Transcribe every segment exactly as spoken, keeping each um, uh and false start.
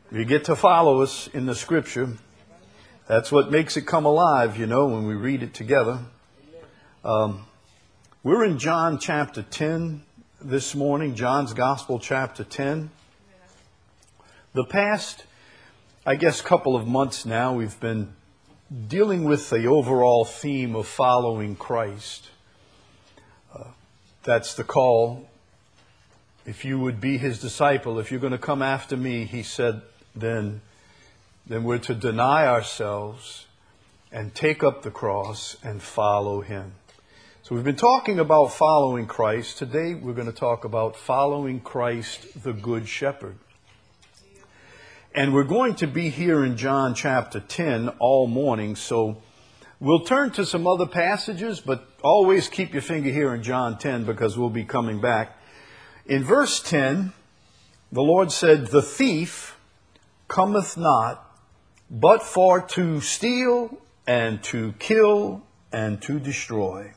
You get to follow us in the scripture. That's what makes it come alive, you know, when we read it together. Um, we're in John chapter ten this morning, John's Gospel chapter ten. The past, I guess, couple of months now, we've been dealing with the overall theme of following Christ. Uh, that's the call. If you would be his disciple, if you're going to come after me, he said, then, then we're to deny ourselves and take up the cross and follow him. So we've been talking about following Christ. Today we're going to talk about following Christ, the Good Shepherd. And we're going to be here in John chapter ten all morning, so we'll turn to some other passages, but always keep your finger here in John ten because we'll be coming back. In verse ten, the Lord said, "The thief cometh not, but for to steal and to kill and to destroy.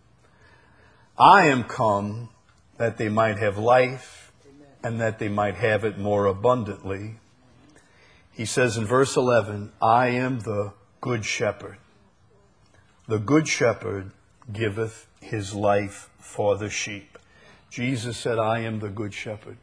I am come that they might have life and that they might have it more abundantly." He says in verse eleven, "I am the good shepherd. The good shepherd giveth his life for the sheep." Jesus said, "I am the good shepherd."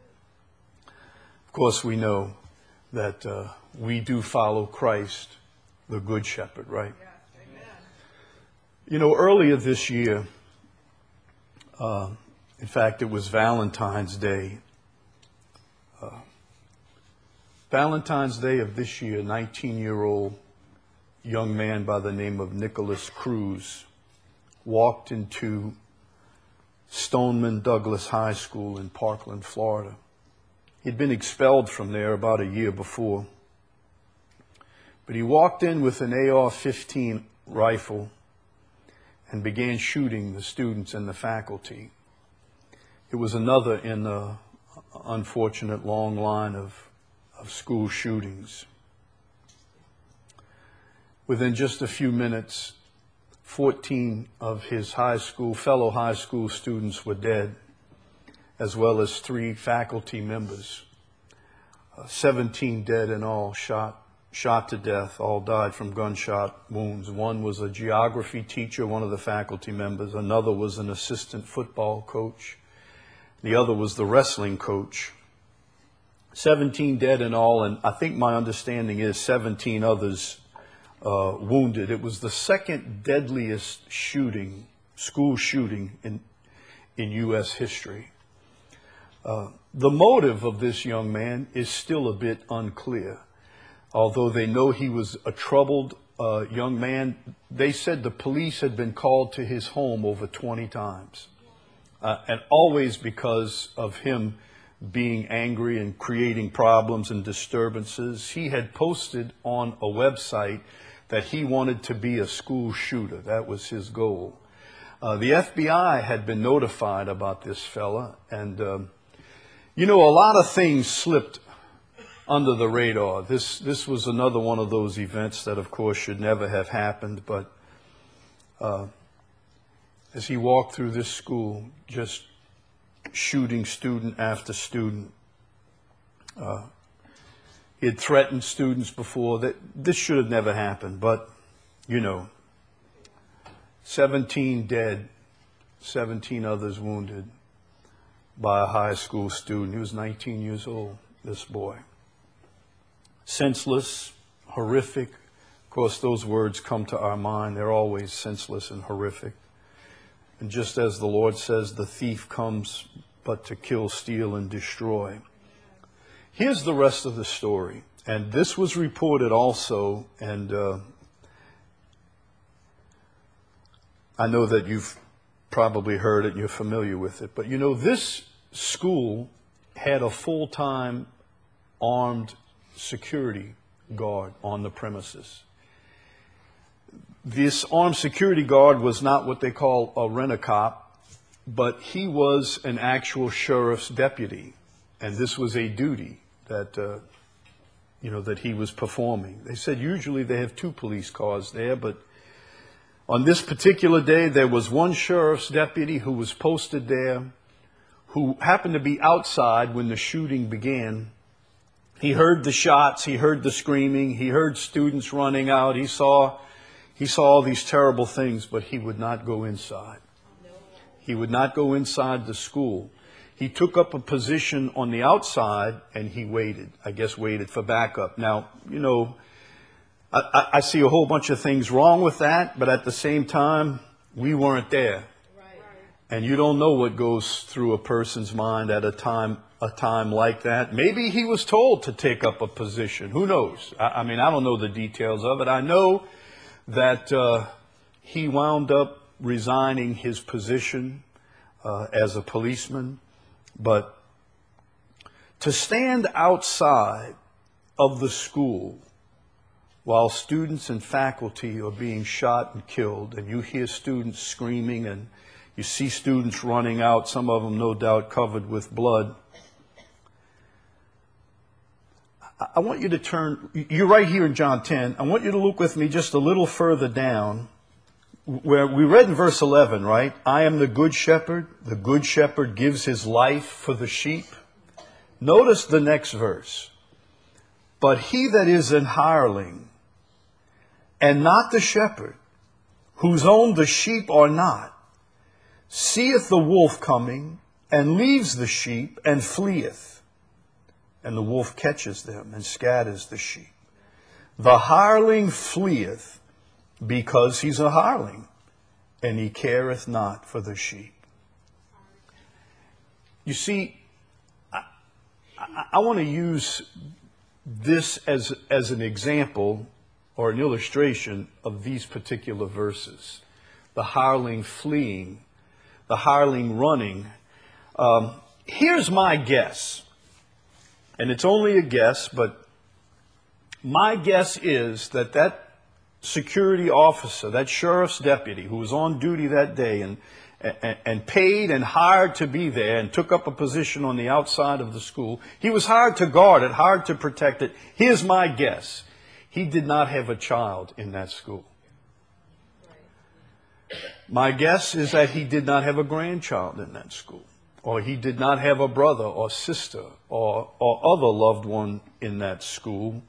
Of course, we know that uh, we do follow Christ, the good shepherd, right? Yeah. Amen. You know, earlier this year, uh, in fact, it was Valentine's Day. Uh, Valentine's Day of this year, nineteen-year-old young man by the name of Nicholas Cruz walked into Stoneman Douglas High School in Parkland, Florida. He'd been expelled from there about a year before. But he walked in with an A R fifteen rifle and began shooting the students and the faculty. It was another in the unfortunate long line of of school shootings. Within just a few minutes, fourteen of his high school, fellow high school students were dead, as well as three faculty members. Uh, seventeen dead in all, shot, shot to death, all died from gunshot wounds. One was a geography teacher, one of the faculty members. Another was an assistant football coach. The other was the wrestling coach. seventeen dead in all, and I think my understanding is seventeen others uh, wounded. It was the second deadliest shooting, school shooting in in U S history. Uh, the motive of this young man is still a bit unclear. Although they know he was a troubled uh, young man, they said the police had been called to his home over twenty times, uh, and always because of him being angry and creating problems and disturbances. He had posted on a website that he wanted to be a school shooter. That was his goal. Uh, the F B I had been notified about this fella, and um, you know, a lot of things slipped under the radar. This this was another one of those events that, of course, should never have happened, but uh, as he walked through this school, just shooting student after student. Uh, he had threatened students before. That this should have never happened, but, you know, seventeen dead, seventeen others wounded by a high school student. He was nineteen years old, this boy. Senseless, horrific. Of course, those words come to our mind. They're always senseless and horrific. And just as the Lord says, the thief comes but to kill, steal, and destroy. Here's the rest of the story. And this was reported also, and uh, I know that you've probably heard it and you're familiar with it. But you know, this school had a full-time armed security guard on the premises. This armed security guard was not what they call a rent-a-cop, but he was an actual sheriff's deputy, and this was a duty that, uh, you know, that he was performing. They said usually they have two police cars there, but on this particular day there was one sheriff's deputy who was posted there, who happened to be outside when the shooting began, He heard the shots. He heard the screaming. He heard students running out. He saw, he saw all these terrible things, but he would not go inside. He would not go inside the school. He took up a position on the outside and he waited. I guess waited for backup. Now, you know, I, I see a whole bunch of things wrong with that, but at the same time, we weren't there. And you don't know what goes through a person's mind at a time a time like that. Maybe he was told to take up a position. Who knows? I, I mean, I don't know the details of it. I know that uh, he wound up resigning his position uh, as a policeman. But to stand outside of the school while students and faculty are being shot and killed, and you hear students screaming and you see students running out, some of them no doubt covered with blood. I want you to turn, you're right here in John ten. I want you to look with me just a little further down where we read in verse eleven, right? I am the good shepherd. The good shepherd gives his life for the sheep. Notice the next verse. But he that is an hireling and not the shepherd, whose own the sheep are not, seeth the wolf coming and leaves the sheep and fleeth. And the wolf catches them and scatters the sheep. The hireling fleeth because he's a hireling, and he careth not for the sheep. You see, I, I, I want to use this as, as an example or an illustration of these particular verses. The hireling fleeing, the hireling running. Um, here's my guess. And it's only a guess, but my guess is that that security officer, that sheriff's deputy who was on duty that day and, and, and paid and hired to be there and took up a position on the outside of the school, he was hired to guard it, hired to protect it. Here's my guess. He did not have a child in that school. My guess is that he did not have a grandchild in that school. Or he did not have a brother or sister or, or other loved one in that school.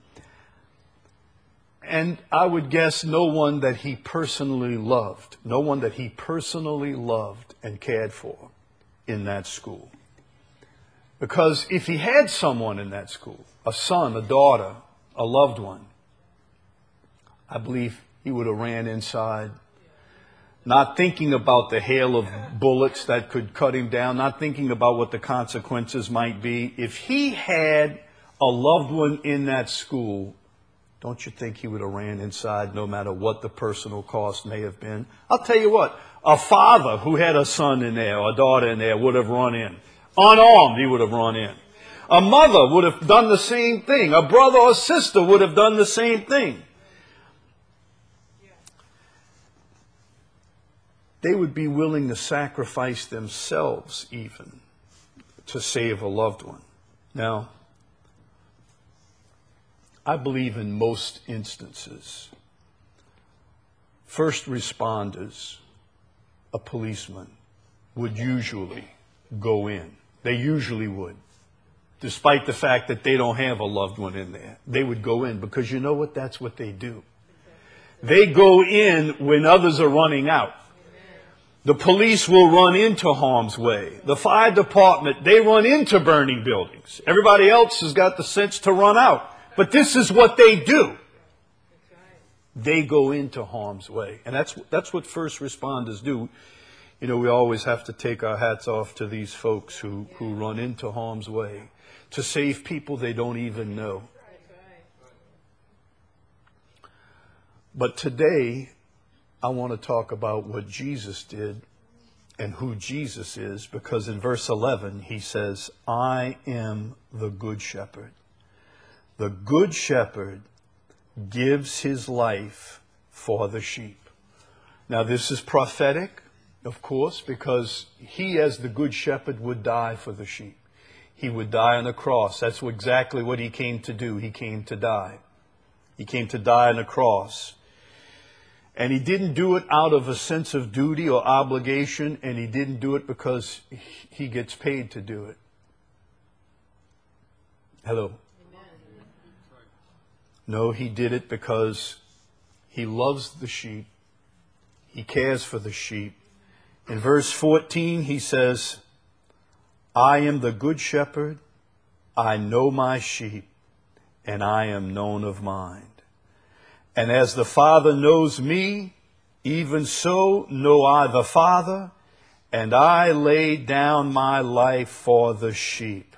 And I would guess no one that he personally loved, no one that he personally loved and cared for in that school. Because if he had someone in that school, a son, a daughter, a loved one, I believe he would have ran inside, not thinking about the hail of bullets that could cut him down, not thinking about what the consequences might be. If he had a loved one in that school, don't you think he would have ran inside no matter what the personal cost may have been? I'll tell you what, a father who had a son in there or a daughter in there would have run in. Unarmed, he would have run in. A mother would have done the same thing. A brother or sister would have done the same thing. They would be willing to sacrifice themselves even to save a loved one. Now, I believe in most instances, first responders, a policeman, would usually go in. They usually would. Despite the fact that they don't have a loved one in there. They would go in because you know what? That's what they do. They go in when others are running out. The police will run into harm's way. The fire department, they run into burning buildings. Everybody else has got the sense to run out. But this is what they do. They go into harm's way. And that's that's what first responders do. You know, we always have to take our hats off to these folks who, who run into harm's way to save people they don't even know. But today, I want to talk about what Jesus did and who Jesus is, because in verse eleven, he says, I am the good shepherd. The good shepherd gives his life for the sheep. Now, this is prophetic, of course, because he, as the good shepherd, would die for the sheep. He would die on the cross. That's exactly what he came to do. He came to die. He came to die on the cross. And he didn't do it out of a sense of duty or obligation, and he didn't do it because he gets paid to do it. Hello. No, he did it because he loves the sheep. He cares for the sheep. In verse fourteen, he says, I am the good shepherd. I know my sheep, and I am known of mine. And as the Father knows me, even so know I the Father, and I lay down my life for the sheep.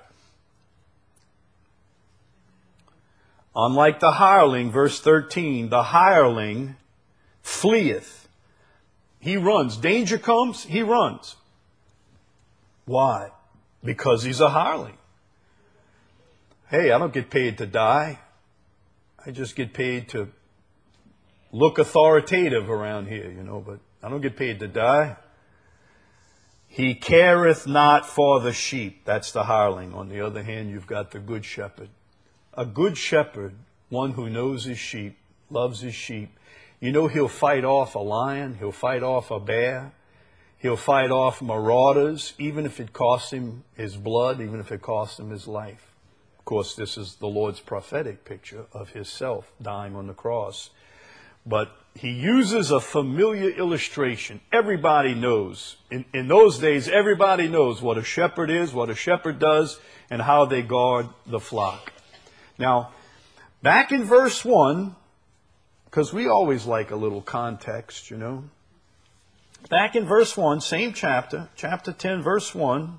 Unlike the hireling, verse thirteen, the hireling fleeth. He runs. Danger comes, he runs. Why? Because he's a hireling. Hey, I don't get paid to die. I just get paid to look authoritative around here, you know, but I don't get paid to die. He careth not for the sheep. That's the hireling. On the other hand, you've got the good shepherd. A good shepherd, one who knows his sheep, loves his sheep. You know, he'll fight off a lion. He'll fight off a bear. He'll fight off marauders, even if it costs him his blood, even if it costs him his life. Of course, this is the Lord's prophetic picture of himself dying on the cross. But he uses a familiar illustration. Everybody knows. In, in those days, everybody knows what a shepherd is, what a shepherd does, and how they guard the flock. Now, back in verse one, because we always like a little context, you know. Back in verse one, same chapter, chapter ten, verse one.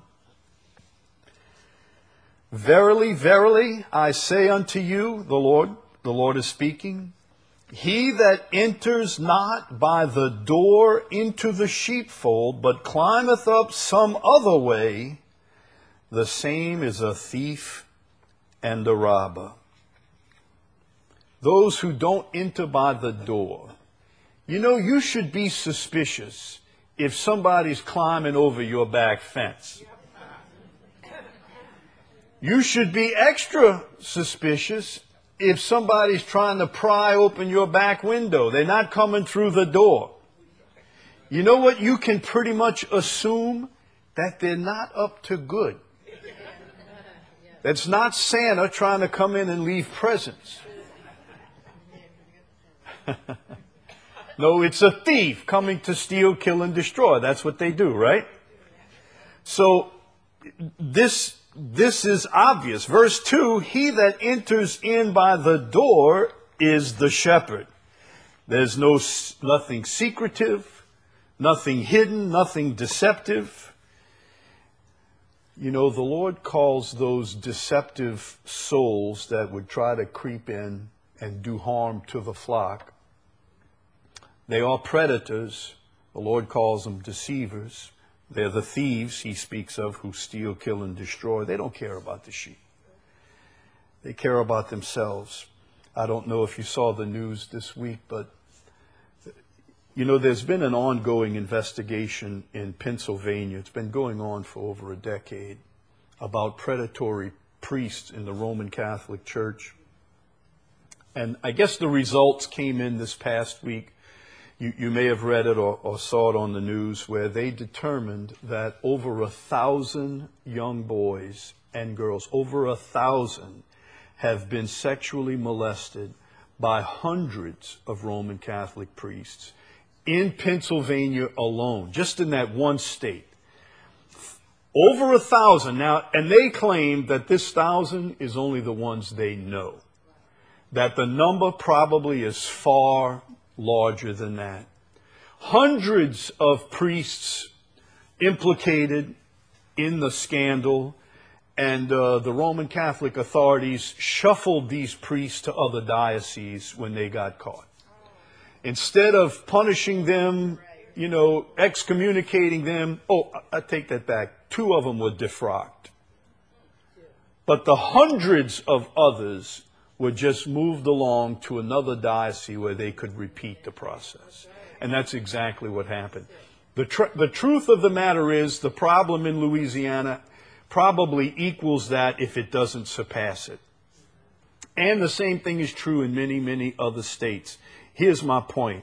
Verily, verily, I say unto you, the Lord, the Lord is speaking, he that enters not by the door into the sheepfold, but climbeth up some other way, the same is a thief and a robber. Those who don't enter by the door. You know, you should be suspicious if somebody's climbing over your back fence. You should be extra suspicious if somebody's trying to pry open your back window. They're not coming through the door. You know what? You can pretty much assume that they're not up to good. That's not Santa trying to come in and leave presents. No, it's a thief coming to steal, kill, and destroy. That's what they do, right? So this, this is obvious. Verse two, he that enters in by the door is the shepherd. There's no, nothing secretive, nothing hidden, nothing deceptive. You know, the Lord calls those deceptive souls that would try to creep in and do harm to the flock. They are predators. The Lord calls them deceivers. They're the thieves he speaks of who steal, kill, and destroy. They don't care about the sheep. They care about themselves. I don't know if you saw the news this week, but you know, there's been an ongoing investigation in Pennsylvania. It's been going on for over a decade about predatory priests in the Roman Catholic Church. And I guess the results came in this past week. You, you may have read it or, or saw it on the news, where they determined that over a thousand young boys and girls, over a thousand, have been sexually molested by hundreds of Roman Catholic priests in Pennsylvania alone, just in that one state. Over a thousand now, and they claim that this thousand is only the ones they know. That the number probably is far larger than that. Hundreds of priests implicated in the scandal, and uh, the Roman Catholic authorities shuffled these priests to other dioceses when they got caught. Instead of punishing them, you know, excommunicating them, oh, I take that back. Two of them were defrocked. But the hundreds of others were just moved along to another diocese where they could repeat the process. And that's exactly what happened. The, tr- the truth of the matter is the problem in Louisiana probably equals that if it doesn't surpass it. And the same thing is true in many, many other states. Here's my point.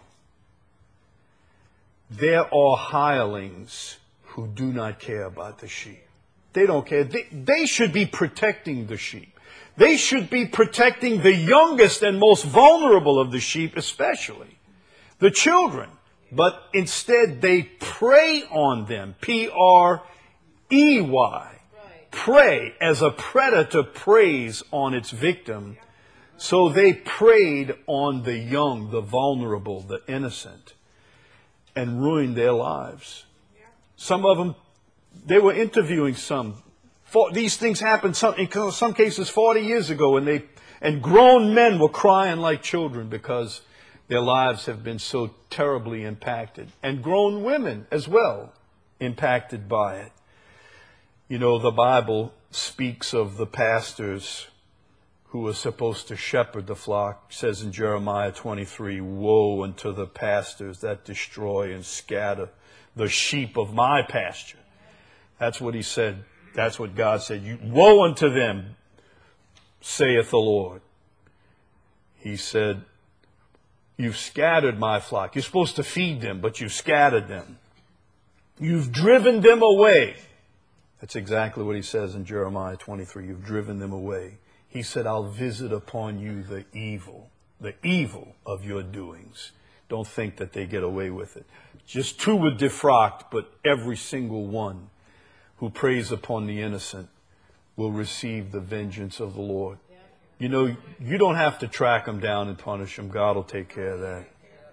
There are hirelings who do not care about the sheep. They don't care. They, they should be protecting the sheep. They should be protecting the youngest and most vulnerable of the sheep, especially the children. But instead they prey on them. P R E Y. Prey, as a predator preys on its victim. So they preyed on the young, the vulnerable, the innocent, and ruined their lives. Some of them, they were interviewing some. For, these things happened some, in some cases forty years ago, and they and grown men were crying like children because their lives have been so terribly impacted. And grown women as well impacted by it. You know, the Bible speaks of the pastors who are supposed to shepherd the flock. It says in Jeremiah twenty-three, woe unto the pastors that destroy and scatter the sheep of my pasture. That's what he said. That's what God said. You, woe unto them, saith the Lord. He said, you've scattered my flock. You're supposed to feed them, but you've scattered them. You've driven them away. That's exactly what he says in Jeremiah twenty-three. You've driven them away. He said, I'll visit upon you the evil, the evil of your doings. Don't think that they get away with it. Just two were defrocked, but every single one who preys upon the innocent will receive the vengeance of the Lord. You know, you don't have to track them down and punish them. God will take care of that.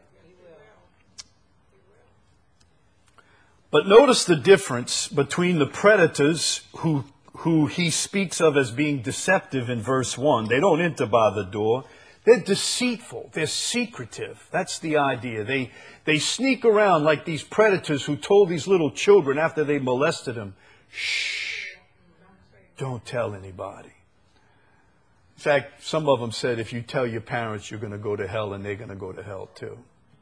But notice the difference between the predators who who he speaks of as being deceptive in verse one. They don't enter by the door. They're deceitful. They're secretive. That's the idea. They they sneak around like these predators who told these little children after they molested them, shh, don't tell anybody. In fact, some of them said, if you tell your parents you're going to go to hell, and they're going to go to hell too.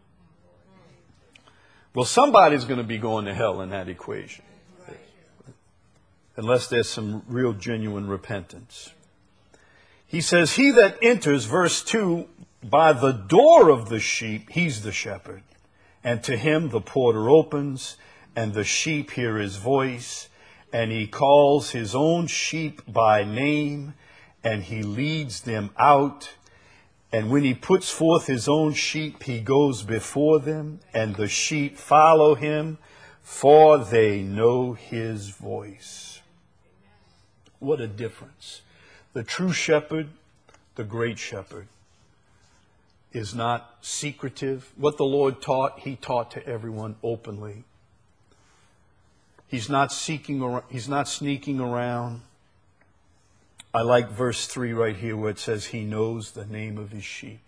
Well, somebody's going to be going to hell in that equation. Unless there's some real genuine repentance. He says, he that enters, verse two, by the door of the sheep, he's the shepherd. And to him the porter opens, and the sheep hear his voice, and he calls his own sheep by name, and he leads them out. And when he puts forth his own sheep, he goes before them, and the sheep follow him, for they know his voice. What a difference. The true shepherd, the great shepherd, is not secretive. What the Lord taught, he taught to everyone openly. He's not seeking around, he's not sneaking around. I like verse three right here where it says he knows the name of his sheep.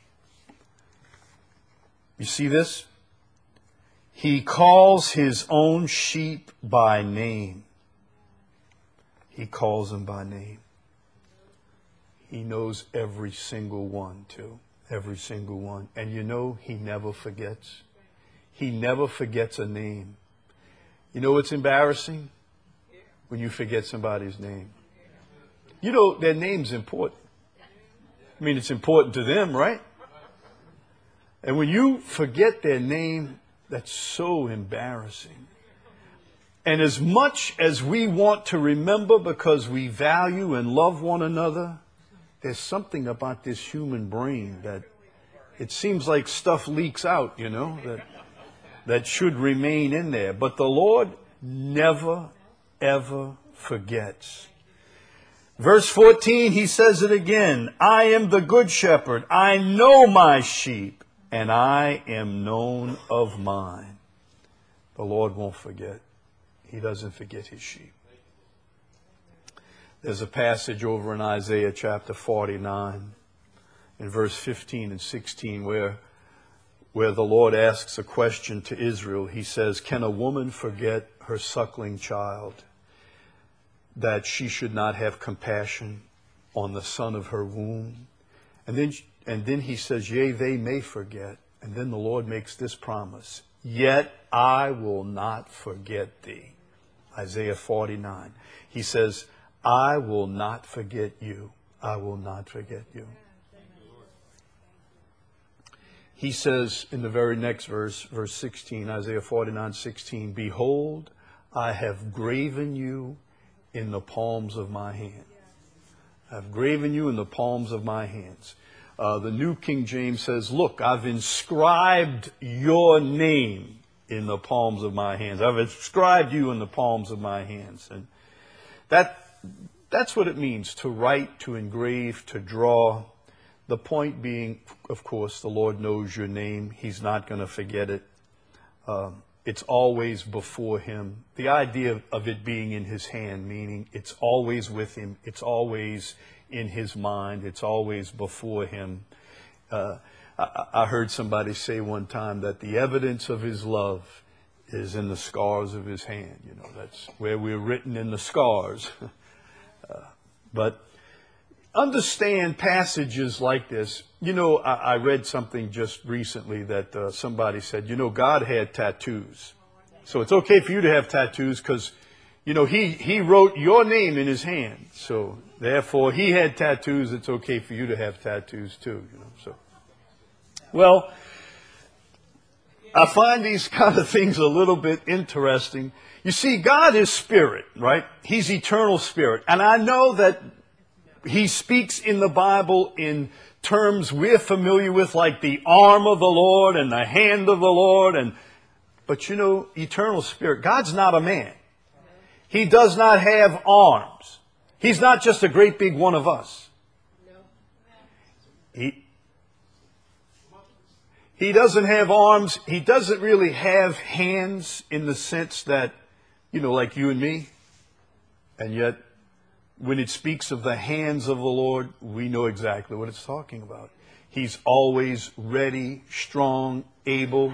You see this? He calls his own sheep by name. He calls them by name. He knows every single one too. Every single one. And you know, he never forgets. He never forgets a name. You know what's embarrassing? When you forget somebody's name. You know, their name's important. I mean, it's important to them, right? And when you forget their name, that's so embarrassing. And as much as we want to remember because we value and love one another, there's something about this human brain that it seems like stuff leaks out, you know, that that should remain in there. But the Lord never, ever forgets. Verse fourteen, he says it again. I am the good shepherd. I know my sheep, and I am known of mine. The Lord won't forget. He doesn't forget his sheep. There's a passage over in Isaiah chapter forty-nine, in verse fifteen and sixteen, where, where the Lord asks a question to Israel. He says, can a woman forget her suckling child, that she should not have compassion on the son of her womb? And then, and then he says, yea, they may forget. And then the Lord makes this promise, yet I will not forget thee. Isaiah forty-nine. He says, I will not forget you. I will not forget you. He says in the very next verse, verse sixteen, Isaiah forty-nine, sixteen, behold, I have graven you in the palms of my hand. I've graven you in the palms of my hands. Uh, the New King James says, look, I've inscribed your name in the palms of my hands. I've inscribed you in the palms of my hands. And that that's what it means to write, to engrave, to draw. The point being, of course, the Lord knows your name. He's not going to forget it. Um, it's always before him. The idea of it being in his hand, meaning it's always with him. It's always in his mind. It's always before him. Uh, I, I heard somebody say one time that the evidence of his love is in the scars of his hand. You know, that's where we're written, in the scars. uh, but understand passages like this. You know, I, I read something just recently that uh, somebody said, you know, God had tattoos. So it's okay for you to have tattoos because, you know, he, he wrote your name in his hand. So therefore, he had tattoos. It's okay for you to have tattoos too. You know, so. Well, I find these kind of things a little bit interesting. You see, God is spirit, right? He's eternal spirit. And I know that he speaks in the Bible in terms we're familiar with, like the arm of the Lord and the hand of the Lord. And but you know, eternal spirit, God's not a man. He does not have arms. He's not just a great big one of us. He, he doesn't have arms. He doesn't really have hands in the sense that, you know, like you and me. And yet, when it speaks of the hands of the Lord, we know exactly what it's talking about. He's always ready, strong, able.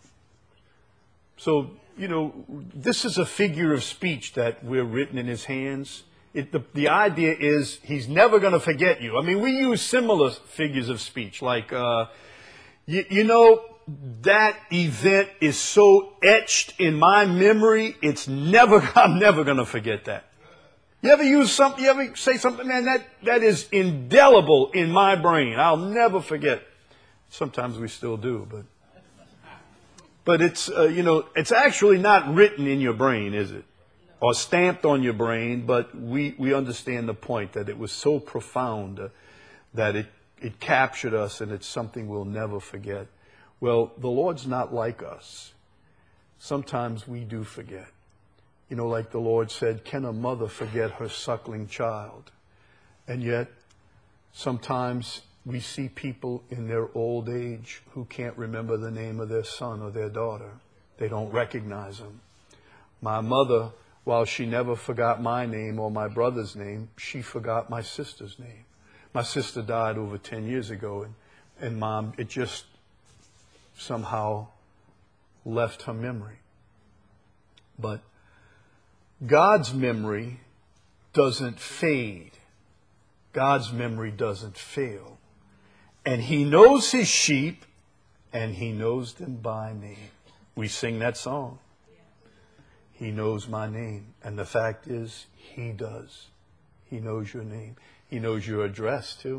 So, you know, this is a figure of speech that we're written in his hands. It, the, the idea is he's never going to forget you. I mean, we use similar figures of speech like, uh, you, you know, that event is so etched in my memory, it's never, I'm never going to forget that. You ever use something, you ever say something, man, that, that is indelible in my brain. I'll never forget. Sometimes we still do, but, but it's, uh, you know, it's actually not written in your brain, is it? Or stamped on your brain, but we, we understand the point that it was so profound uh, that it, it captured us and it's something we'll never forget. Well, the Lord's not like us. Sometimes we do forget. You know, like the Lord said, can a mother forget her suckling child? And yet, sometimes we see people in their old age who can't remember the name of their son or their daughter. They don't recognize them. My mother, while she never forgot my name or my brother's name, she forgot my sister's name. My sister died over ten years ago, and, and Mom, it just somehow left her memory. But God's memory doesn't fade. God's memory doesn't fail. And he knows his sheep, and he knows them by name. We sing that song. He knows my name. And the fact is, he does. He knows your name. He knows your address, too.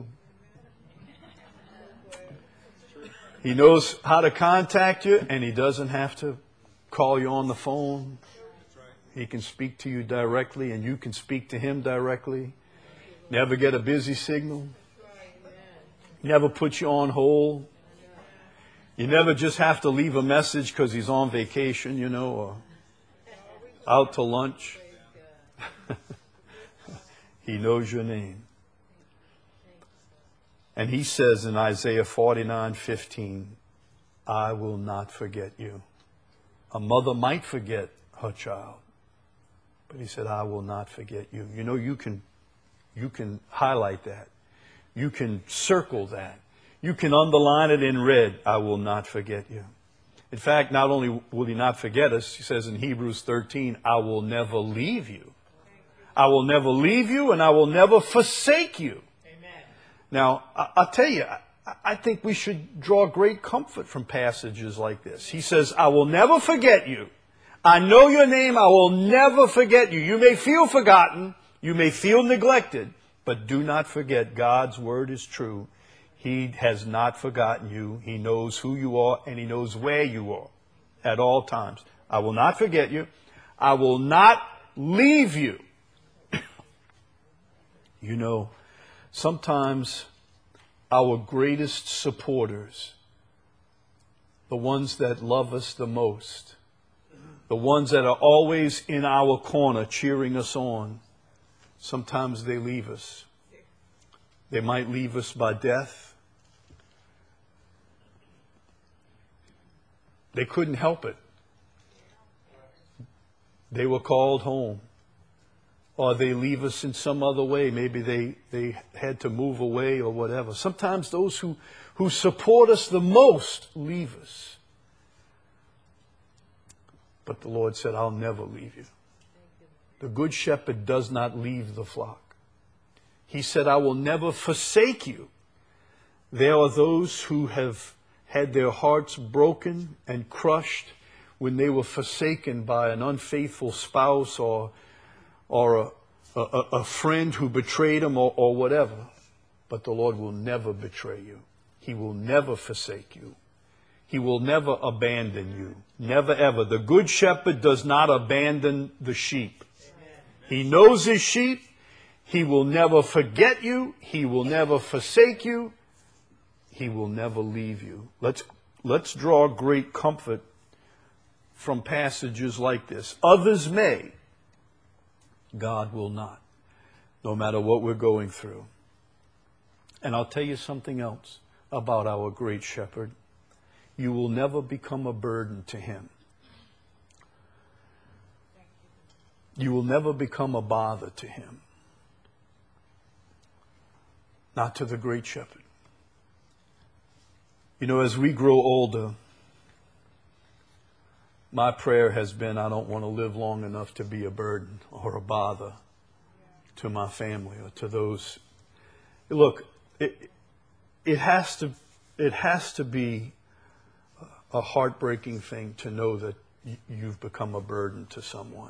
He knows how to contact you, and he doesn't have to call you on the phone. He can speak to you directly, and you can speak to him directly. Never get a busy signal. Never put you on hold. You never just have to leave a message because he's on vacation, you know, or out to lunch. He knows your name. And he says in Isaiah forty-nine fifteen, I will not forget you. A mother might forget her child, but he said, I will not forget you. You know, you can, you can highlight that. You can circle that. You can underline it in red. I will not forget you. In fact, not only will he not forget us, he says in Hebrews thirteen, I will never leave you. I will never leave you, and I will never forsake you. Amen. Now, I, I'll tell you, I, I think we should draw great comfort from passages like this. He says, I will never forget you. I know your name. I will never forget you. You may feel forgotten. You may feel neglected. But do not forget, God's word is true. He has not forgotten you. He knows who you are, and he knows where you are at all times. I will not forget you. I will not leave you. You know, Sometimes our greatest supporters, the ones that love us the most, the ones that are always in our corner cheering us on, sometimes they leave us. They might leave us by death. They couldn't help it. They were called home. Or they leave us in some other way. Maybe they, they had to move away or whatever. Sometimes those who, who support us the most leave us. But the Lord said, I'll never leave you. The good shepherd does not leave the flock. He said, I will never forsake you. There are those who have had their hearts broken and crushed when they were forsaken by an unfaithful spouse or or a, a, a friend who betrayed them or, or whatever. But the Lord will never betray you. He will never forsake you. He will never abandon you. Never ever. The good shepherd does not abandon the sheep. He knows his sheep. He will never forget you. He will never forsake you. He will never leave you. Let's, let's draw great comfort from passages like this. Others may. God will not, no matter what we're going through. And I'll tell you something else about our great shepherd. You will never become a burden to him. You will never become a bother to him. Not to the great shepherd. You know, as we grow older, my prayer has been, I don't want to live long enough to be a burden or a bother to my family or to those. Look, it, it has to, it has to be a heartbreaking thing to know that you've become a burden to someone.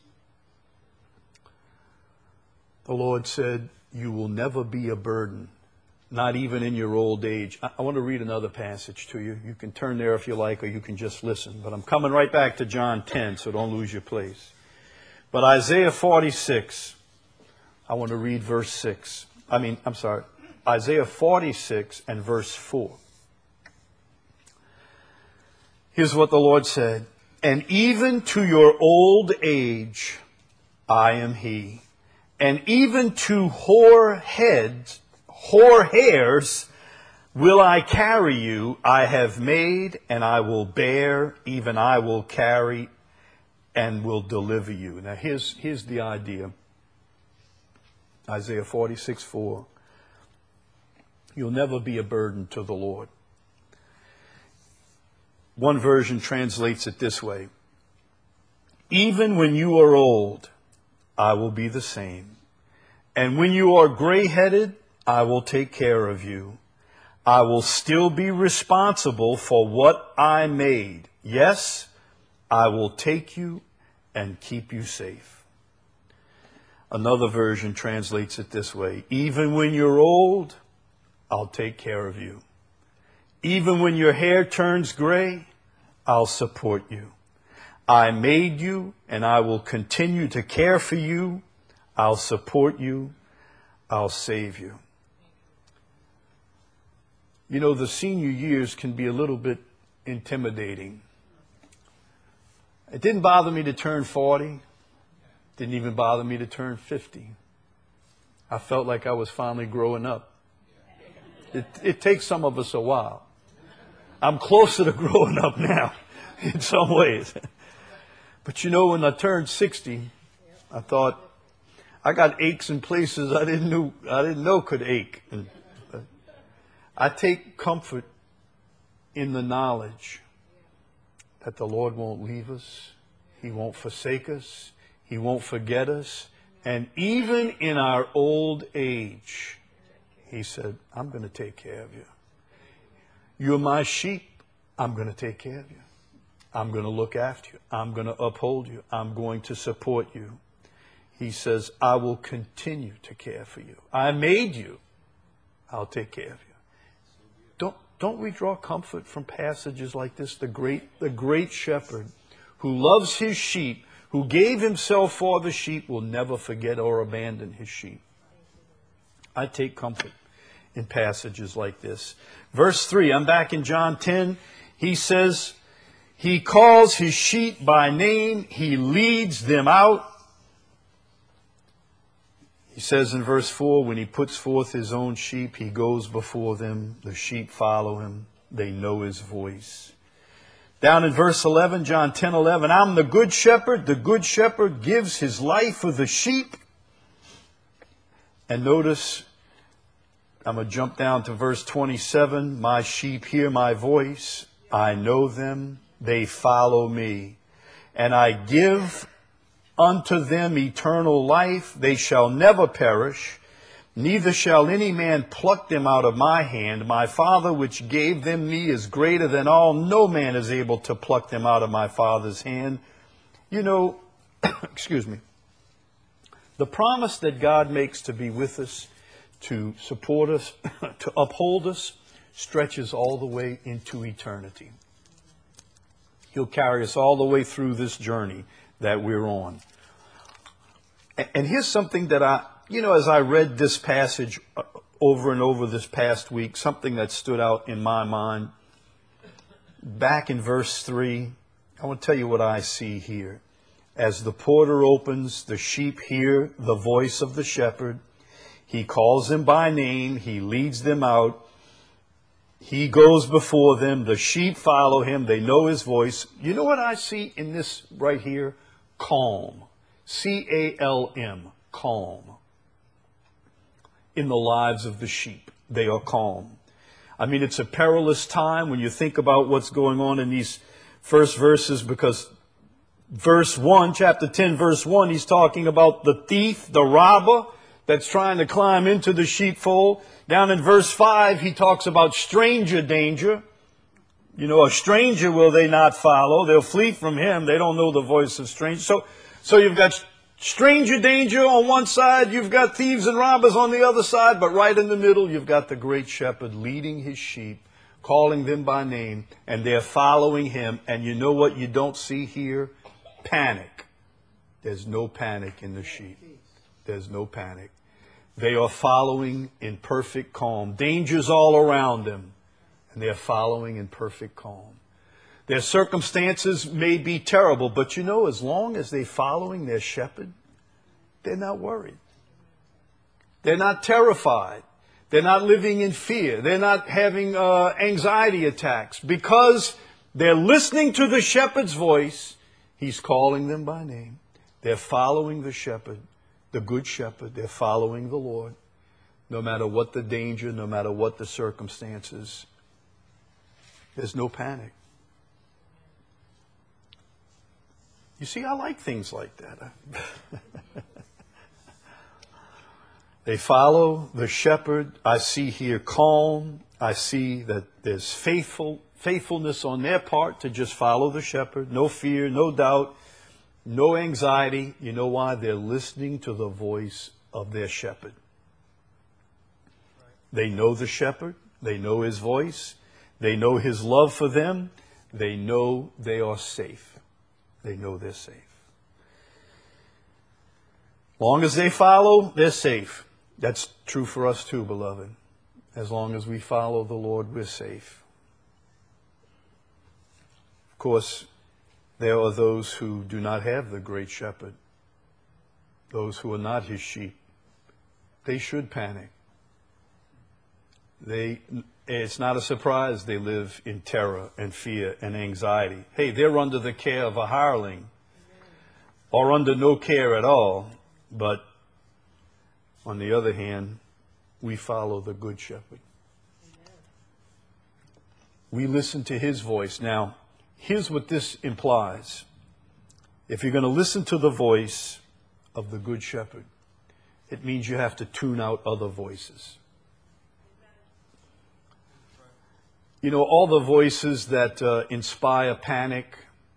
The Lord said, you will never be a burden, not even in your old age. I, I want to read another passage to you. You can turn there if you like, or you can just listen. But I'm coming right back to John ten, so don't lose your place. But Isaiah forty-six, I want to read verse six. I mean, I'm sorry, Isaiah forty-six and verse four. Here's what the Lord said. And even to your old age, I am he. And even to hoar heads, hoar hairs, will I carry you. I have made and I will bear, even I will carry and will deliver you. Now here's, here's the idea. Isaiah forty-six four. You'll never be a burden to the Lord. One version translates it this way. Even when you are old, I will be the same. And when you are gray-headed, I will take care of you. I will still be responsible for what I made. Yes, I will take you and keep you safe. Another version translates it this way. Even when you're old, I'll take care of you. Even when your hair turns gray, I'll support you. I made you and I will continue to care for you. I'll support you. I'll save you. You know, the senior years can be a little bit intimidating. It didn't bother me to turn forty. Didn't even bother me to turn fifty. I felt like I was finally growing up. It, it takes some of us a while. I'm closer to growing up now in some ways. But you know, when I turned sixty, I thought, I got aches in places I didn't know, I didn't know could ache. And, uh, I take comfort in the knowledge that the Lord won't leave us. He won't forsake us. He won't forget us. And even in our old age, He said, I'm going to take care of you. You're my sheep. I'm going to take care of you. I'm going to look after you. I'm going to uphold you. I'm going to support you. He says, I will continue to care for you. I made you. I'll take care of you. Don't, don't we draw comfort from passages like this? The great, the great shepherd who loves his sheep, who gave himself for the sheep, will never forget or abandon his sheep. I take comfort in passages like this. Verse three, I'm back in John ten. He says, He calls His sheep by name. He leads them out. He says in verse four, when He puts forth His own sheep, He goes before them. The sheep follow Him. They know His voice. Down in verse eleven, John ten eleven, I'm the good shepherd. The good shepherd gives his life for the sheep. And notice, I'm going to jump down to verse twenty-seven. My sheep hear my voice. I know them. They follow me. And I give unto them eternal life. They shall never perish. Neither shall any man pluck them out of my hand. My Father which gave them me is greater than all. No man is able to pluck them out of my Father's hand. You know, excuse me. The promise that God makes to be with us, to support us, to uphold us, stretches all the way into eternity. He'll carry us all the way through this journey that we're on. And here's something that I, you know, as I read this passage over and over this past week, something that stood out in my mind. Back in verse three, I want to tell you what I see here. As the porter opens, the sheep hear the voice of the shepherd. He calls them by name. He leads them out. He goes before them. The sheep follow him. They know his voice. You know what I see in this right here? Calm. C A L M. Calm. In the lives of the sheep. They are calm. I mean, it's a perilous time when you think about what's going on in these first verses, because verse one, chapter ten, verse one, he's talking about the thief, the robber that's trying to climb into the sheepfold. Down in verse five, he talks about stranger danger. You know, a stranger will they not follow. They'll flee from him. They don't know the voice of strangers. So, so you've got stranger danger on one side. You've got thieves and robbers on the other side. But right in the middle, you've got the great shepherd leading his sheep, calling them by name, and they're following him. And you know what you don't see here? Panic. There's no panic in the sheep. There's no panic. They are following in perfect calm. Danger's all around them, and they're following in perfect calm. Their circumstances may be terrible, but you know, as long as they're following their shepherd, they're not worried. They're not terrified. They're not living in fear. They're not having uh, anxiety attacks, because they're listening to the shepherd's voice. He's calling them by name. They're following the shepherd, the good shepherd. They're following the Lord, no matter what the danger, no matter what the circumstances. There's no panic. You see, I like things like that. They follow the shepherd. I see here calm. I see that there's faithful faithfulness on their part to just follow the shepherd. No fear, no doubt, no anxiety. You know why? They're listening to the voice of their shepherd. They know the shepherd. They know his voice. They know his love for them. They know they are safe. They know they're safe. Long as they follow, they're safe. That's true for us too, beloved. As long as we follow the Lord, we're safe. Of course, there are those who do not have the great shepherd. Those who are not his sheep. They should panic. They, it's not a surprise they live in terror and fear and anxiety. Hey, they're under the care of a hireling, or under no care at all. But on the other hand, we follow the good shepherd. We listen to his voice. Now, here's what this implies. If you're going to listen to the voice of the good shepherd, it means you have to tune out other voices. You know, all the voices that uh, inspire panic,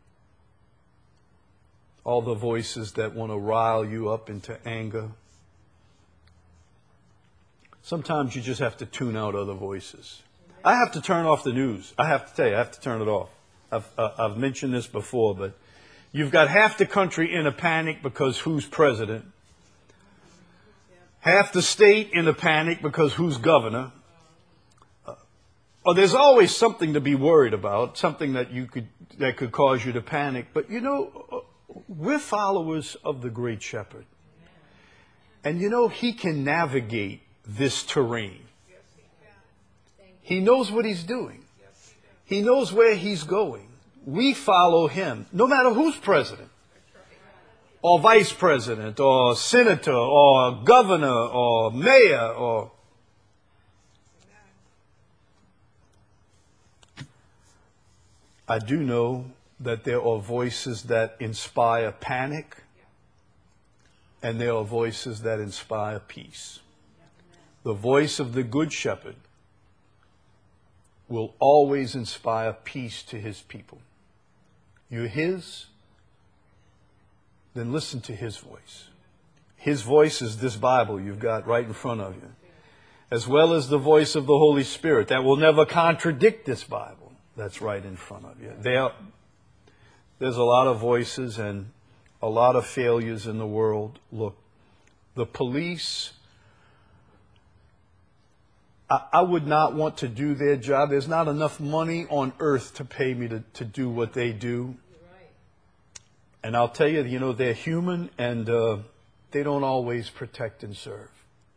all the voices that want to rile you up into anger, sometimes you just have to tune out other voices. I have to turn off the news. I have to tell you, I have to turn it off. I've, uh, I've mentioned this before, but you've got half the country in a panic because who's president? half the state in a panic because who's governor? Uh, or there's always something to be worried about, something that you could that could cause you to panic. But you know, we're followers of the Great Shepherd. And you know, he can navigate this terrain. He knows what he's doing. He knows where he's going. We follow him, no matter who's president, or vice president, or senator, or governor, or mayor, or... I do know that there are voices that inspire panic, and there are voices that inspire peace. The voice of the Good Shepherd will always inspire peace to his people. You're his, then listen to his voice. His voice is this Bible you've got right in front of you, as well as the voice of the Holy Spirit that will never contradict this Bible that's right in front of you. There, there's a lot of voices and a lot of failures in the world. Look, the police, I, I would not want to do their job. There's not enough money on earth to pay me to, to do what they do. And I'll tell you, you know, they're human and uh, they don't always protect and serve.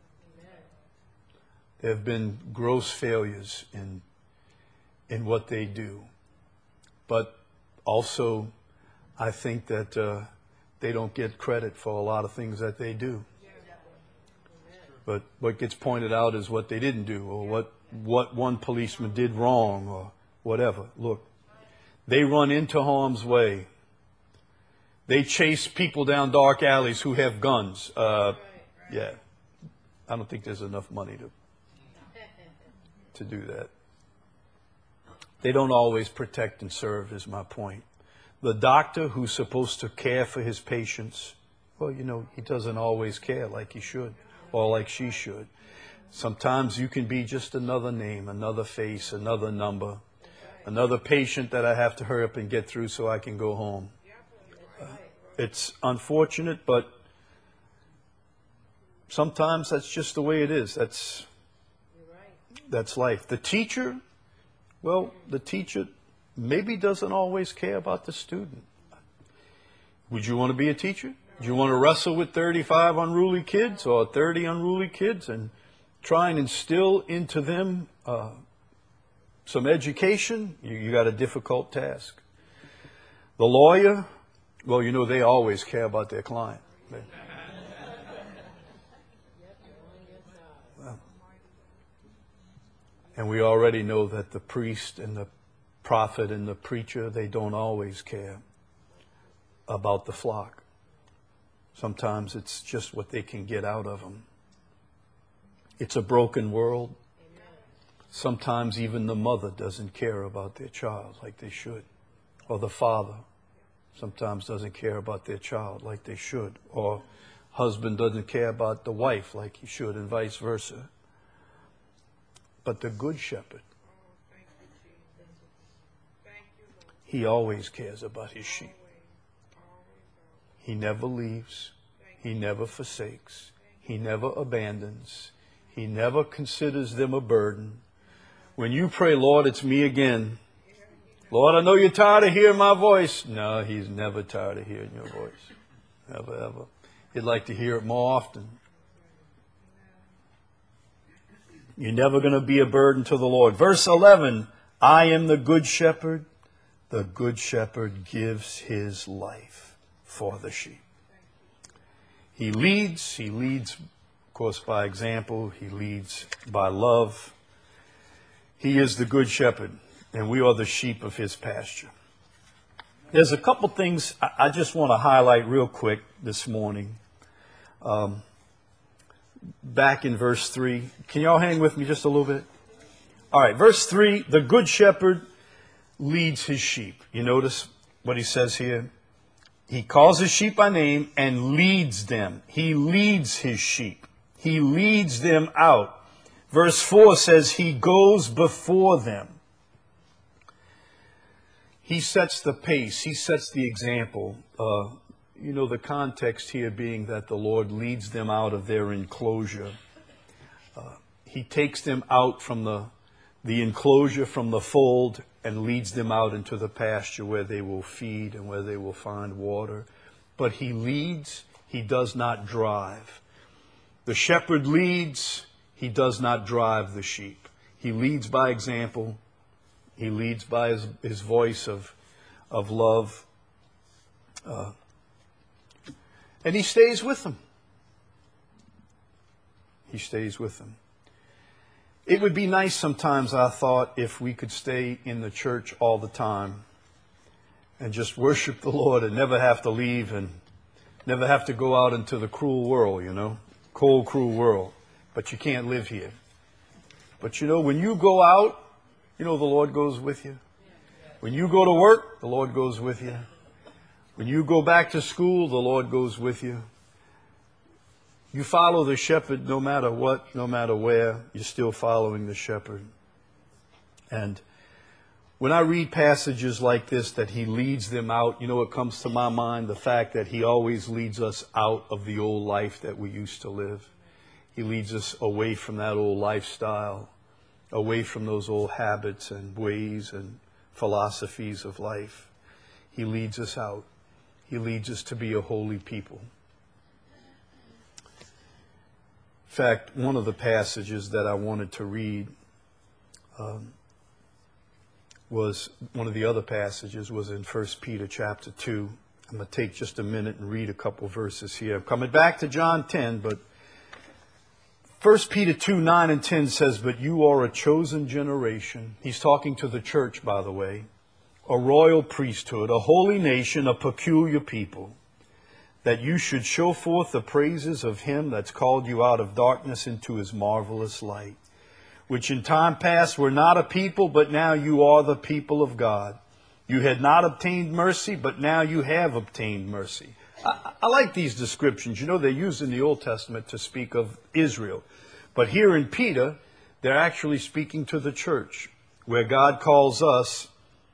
There have been gross failures in in what they do. But also, I think that uh, they don't get credit for a lot of things that they do. But what gets pointed out is what they didn't do, or what, what one policeman did wrong, or whatever. Look, they run into harm's way. They chase people down dark alleys who have guns. Uh, yeah, I don't think there's enough money to to do that. They don't always protect and serve, is my point. The doctor who's supposed to care for his patients, well, you know, he doesn't always care like he should, or like she should. Sometimes you can be just another name, another face, another number, another patient that I have to hurry up and get through so I can go home. Uh, it's unfortunate, but sometimes that's just the way it is. That's that's life. The teacher, well, the teacher maybe doesn't always care about the student. Would you want to be a teacher? Do you want to wrestle with thirty-five unruly kids or thirty unruly kids and try and instill into them uh, some education? You, you got a difficult task. The lawyer, well, you know, they always care about their client. They, well, and we already know that the priest and the prophet and the preacher, they don't always care about the flock. Sometimes it's just what they can get out of them. It's a broken world. Sometimes even the mother doesn't care about their child like they should. Or the father sometimes doesn't care about their child like they should. Or husband doesn't care about the wife like he should, and vice versa. But the Good Shepherd, he always cares about his sheep. He never leaves. He never forsakes. He never abandons. He never considers them a burden. When you pray, Lord, it's me again. Lord, I know you're tired of hearing my voice. No, he's never tired of hearing your voice. Never, ever. He'd like to hear it more often. You're never going to be a burden to the Lord. Verse eleven, I am the good shepherd. The good shepherd gives his life for the sheep. He leads. He leads, of course, by example. He leads by love. He is the good shepherd, and we are the sheep of his pasture. There's a couple things I just want to highlight real quick this morning. Um, back in verse three. Can y'all hang with me just a little bit? All right, verse three, the good shepherd leads his sheep. You notice what he says here? He calls his sheep by name and leads them. He leads his sheep. He leads them out. Verse four says he goes before them. He sets the pace. He sets the example. Uh, You know, the context here being that the Lord leads them out of their enclosure. Uh, he takes them out from the, the enclosure, from the fold, and leads them out into the pasture where they will feed and where they will find water. But he leads, he does not drive. The shepherd leads, he does not drive the sheep. He leads by example. He leads by his, his voice of, of love. Uh, and he stays with them. He stays with them. It would be nice sometimes, I thought, if we could stay in the church all the time and just worship the Lord and never have to leave and never have to go out into the cruel world, you know, cold, cruel world. But you can't live here. But you know, when you go out, you know, the Lord goes with you. When you go to work, the Lord goes with you. When you go back to school, the Lord goes with you. You follow the shepherd no matter what, no matter where, you're still following the shepherd. And when I read passages like this, that he leads them out, you know, it comes to my mind the fact that he always leads us out of the old life that we used to live. He leads us away from that old lifestyle, away from those old habits and ways and philosophies of life. He leads us out. He leads us to be a holy people. In fact, one of the passages that I wanted to read um, was, one of the other passages was in First Peter chapter two. I'm going to take just a minute and read a couple verses here. I'm coming back to John ten, but First Peter two, nine and ten says, "But you are a chosen generation." He's talking to the church, by the way. "A royal priesthood, a holy nation, a peculiar people, that you should show forth the praises of him that's called you out of darkness into his marvelous light, which in time past were not a people, but now you are the people of God. You had not obtained mercy, but now you have obtained mercy." I, I like these descriptions. You know, they're used in the Old Testament to speak of Israel. But here in Peter, they're actually speaking to the church, where God calls us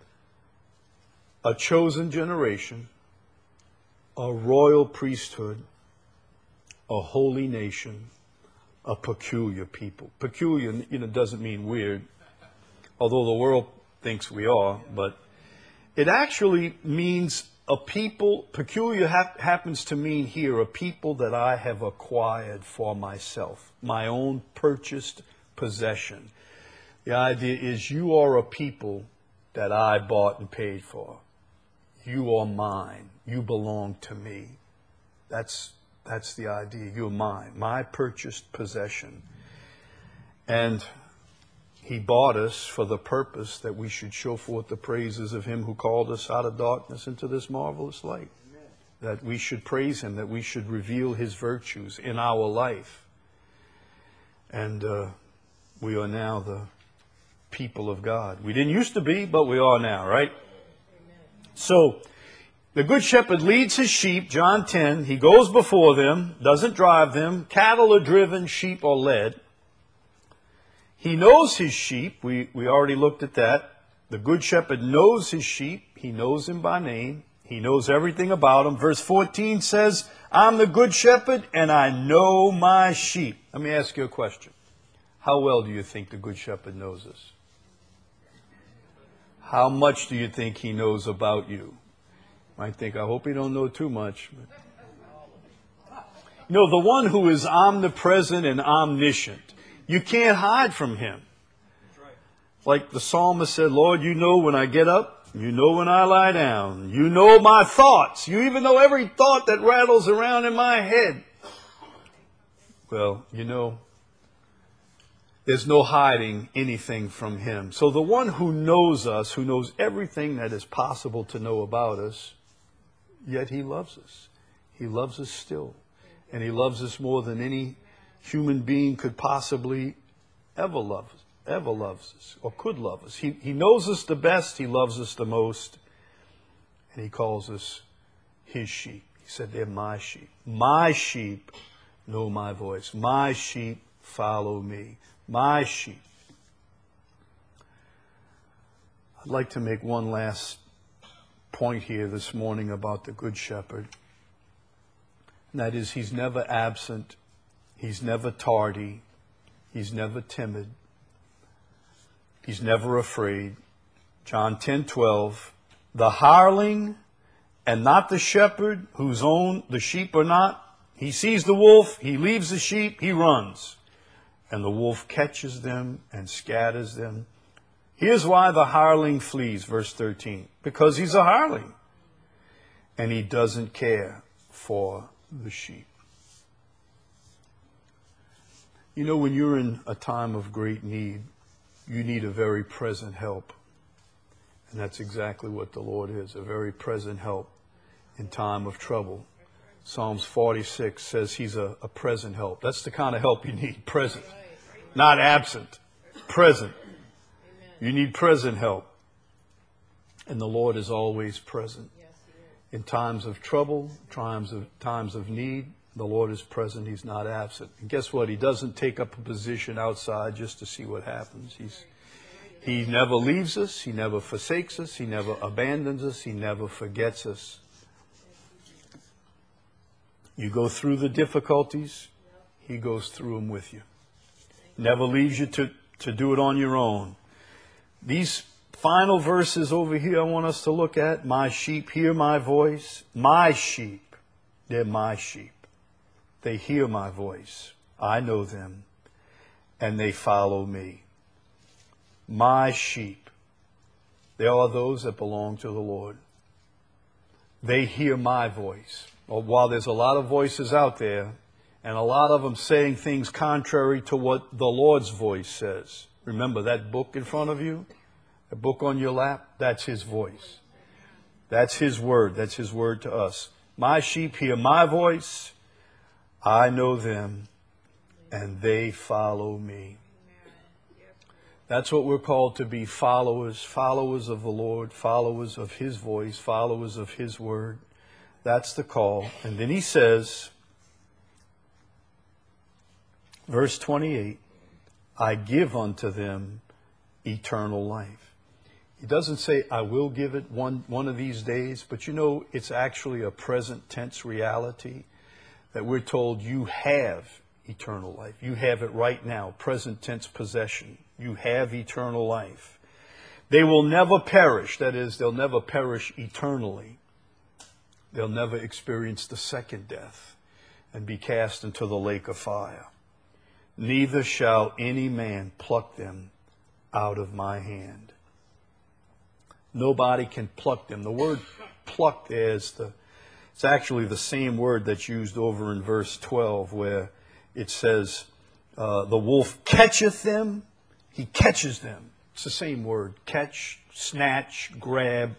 a chosen generation, a royal priesthood, a holy nation, a peculiar people. Peculiar, you know, doesn't mean weird, although the world thinks we are, but it actually means a people. Peculiar ha- happens to mean here a people that I have acquired for myself, my own purchased possession. The idea is you are a people that I bought and paid for. You are mine. You belong to me. That's that's the idea. You're mine. My purchased possession. And he bought us for the purpose that we should show forth the praises of him who called us out of darkness into this marvelous light. Amen. That we should praise him, that we should reveal his virtues in our life. And uh, we are now the people of God. We didn't used to be, but we are now, right? So, the good shepherd leads his sheep, John ten. He goes before them, doesn't drive them. Cattle are driven, sheep are led. He knows his sheep. We, we already looked at that. The good shepherd knows his sheep. He knows them by name. He knows everything about them. Verse fourteen says, "I'm the good shepherd and I know my sheep." Let me ask you a question. How well do you think the good shepherd knows us? How much do you think he knows about you? You might think, I hope he don't know too much. You know, the one who is omnipresent and omniscient, you can't hide from him. Like the psalmist said, "Lord, you know when I get up, you know when I lie down, you know my thoughts, you even know every thought that rattles around in my head." Well, you know, there's no hiding anything from him. So the one who knows us, who knows everything that is possible to know about us, yet he loves us. He loves us still. And he loves us more than any human being could possibly ever love us, ever loves us, or could love us. He, he knows us the best. He loves us the most. And he calls us his sheep. He said, they're my sheep. My sheep know my voice. My sheep follow me. My sheep. I'd like to make one last point here this morning about the Good Shepherd. That is, he's never absent. He's never tardy. He's never timid. He's never afraid. John ten twelve. The hireling and not the shepherd, whose own the sheep are not. He sees the wolf, he leaves the sheep, he runs. And the wolf catches them and scatters them. Here's why the hireling flees, verse thirteen. Because he's a hireling. And he doesn't care for the sheep. You know, when you're in a time of great need, you need a very present help. And that's exactly what the Lord is, a very present help in time of trouble. Psalms forty-six says he's a, a present help. That's the kind of help you need, present. Not absent, present. You need present help. And the Lord is always present. In times of trouble, times of, times of need, the Lord is present. He's not absent. And guess what? He doesn't take up a position outside just to see what happens. He's, he never leaves us. He never forsakes us. He never abandons us. He never forgets us. You go through the difficulties, he goes through them with you. Never leaves you to, to do it on your own. These final verses over here I want us to look at. My sheep hear my voice. My sheep, they're my sheep. They hear my voice. I know them, and they follow me. My sheep, they are those that belong to the Lord. They hear my voice. Well, while there's a lot of voices out there, and a lot of them saying things contrary to what the Lord's voice says. Remember that book in front of you? The book on your lap? That's his voice. That's his word. That's his word to us. My sheep hear my voice. I know them, and they follow me. That's what we're called to be, followers, followers of the Lord, followers of his voice, followers of his word. That's the call. And then he says, verse twenty-eight, I give unto them eternal life. He doesn't say, I will give it one, one of these days, but you know, it's actually a present tense reality that we're told you have eternal life. You have it right now, present tense possession. You have eternal life. They will never perish. That is, they'll never perish eternally. They'll never experience the second death and be cast into the lake of fire. Neither shall any man pluck them out of my hand. Nobody can pluck them. The word pluck there is the, it's actually the same word that's used over in verse twelve where it says, uh, the wolf catcheth them. He catches them. It's the same word. Catch, snatch, grab.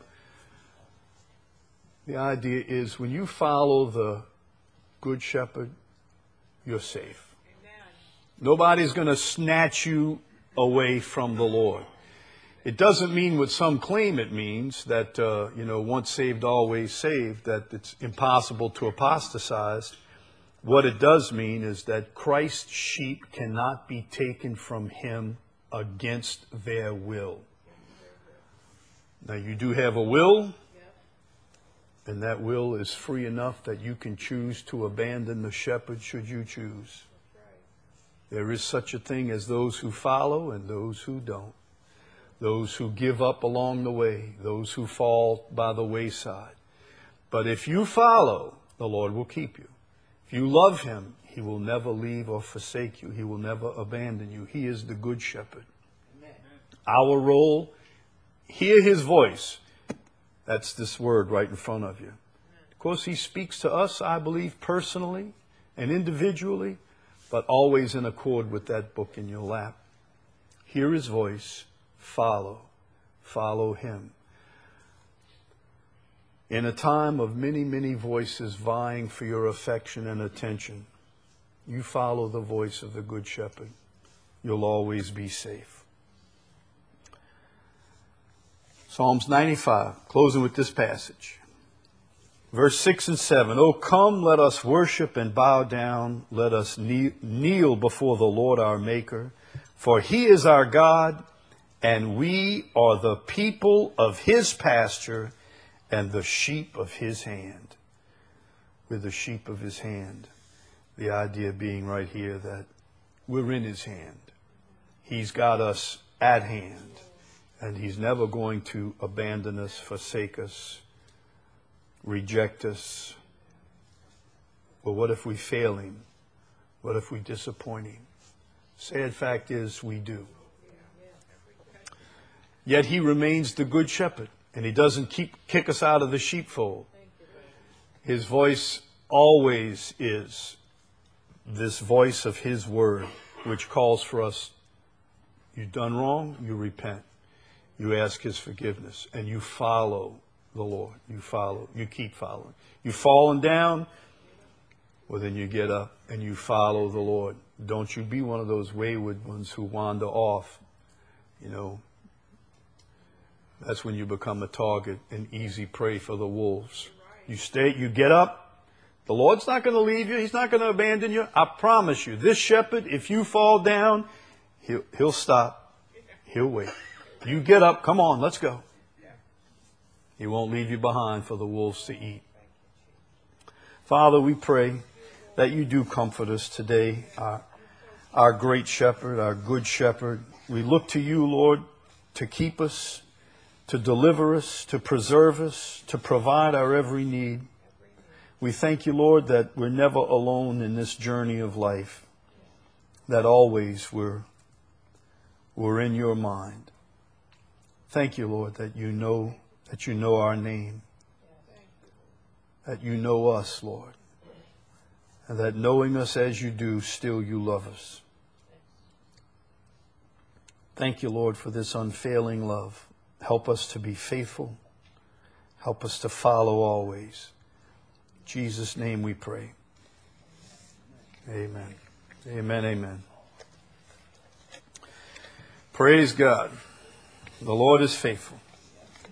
The idea is when you follow the Good Shepherd, you're safe. Amen. Nobody's going to snatch you away from the Lord. It doesn't mean what some claim it means, that, uh, you know, once saved, always saved, that it's impossible to apostatize. What it does mean is that Christ's sheep cannot be taken from him against their will. Now, you do have a will. And that will is free enough that you can choose to abandon the shepherd should you choose. There is such a thing as those who follow and those who don't. Those who give up along the way. Those who fall by the wayside. But if you follow, the Lord will keep you. If you love him, he will never leave or forsake you. He will never abandon you. He is the good shepherd. Amen. Our role, hear his voice. That's this word right in front of you. Of course, he speaks to us, I believe, personally and individually, but always in accord with that book in your lap. Hear his voice. Follow. Follow him. In a time of many, many voices vying for your affection and attention, you follow the voice of the Good Shepherd. You'll always be safe. Psalms ninety-five, closing with this passage. Verse six and seven. Oh, come, let us worship and bow down. Let us kneel before the Lord our Maker. For he is our God, and we are the people of his pasture and the sheep of his hand. we're the sheep of his hand. The idea being right here that we're in his hand. He's got us at hand. And he's never going to abandon us, forsake us, reject us. But what if we fail him? What if we disappoint him? Sad fact is we do. Yet he remains the good shepherd, and he doesn't keep kick us out of the sheepfold. His voice always is this voice of his word, which calls for us. You've done wrong, you repent. You ask his forgiveness, and you follow the Lord. You follow. You keep following. You've fallen down, well, then you get up and you follow the Lord. Don't you be one of those wayward ones who wander off. You know, that's when you become a target, an easy prey for the wolves. You stay, you get up. The Lord's not going to leave you. He's not going to abandon you. I promise you, this shepherd, if you fall down, he'll, he'll stop. He'll wait. You get up. Come on, let's go. He won't leave you behind for the wolves to eat. Father, we pray that you do comfort us today, our, our great shepherd, our good shepherd. We look to you, Lord, to keep us, to deliver us, to preserve us, to provide our every need. We thank you, Lord, that we're never alone in this journey of life, that always we're, we're in your mind. Thank you, Lord, that you know, that you know our name, that you know us, Lord, and that knowing us as you do, still you love us. Thank you, Lord, for this unfailing love. Help us to be faithful. Help us to follow always. In Jesus' name we pray. Amen. Amen, amen. Praise God. The Lord is faithful.